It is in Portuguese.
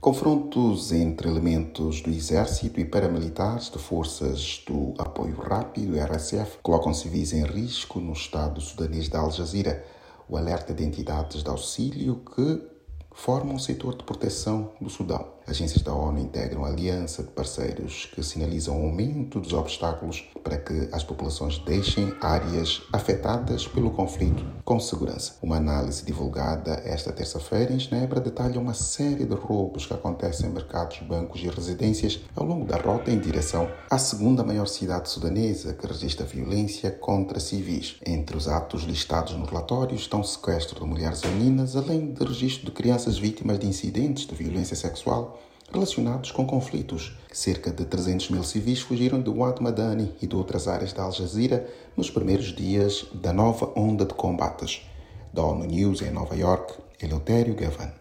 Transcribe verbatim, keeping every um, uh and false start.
Confrontos entre elementos do Exército e paramilitares de Forças do Apoio Rápido, R S F, colocam civis em risco no estado sudanês de Al Jazira. O alerta de entidades de auxílio que formam um setor de proteção do Sudão. Agências da ONU integram a aliança de parceiros que sinalizam o aumento dos obstáculos para que as populações deixem áreas afetadas pelo conflito com segurança. Uma análise divulgada esta terça-feira em Genebra detalha uma série de roubos que acontecem em mercados, bancos e residências ao longo da rota em direção à segunda maior cidade sudanesa que registra violência contra civis. Entre os atos listados no relatório estão sequestro de mulheres e meninas, além de registro de crianças vítimas de incidentes de violência sexual relacionados com conflitos. Cerca de trezentos mil civis fugiram de Wad Madani e de outras áreas de Al Jazira nos primeiros dias da nova onda de combates. Da ONU News em Nova York, Eleutério Gavan.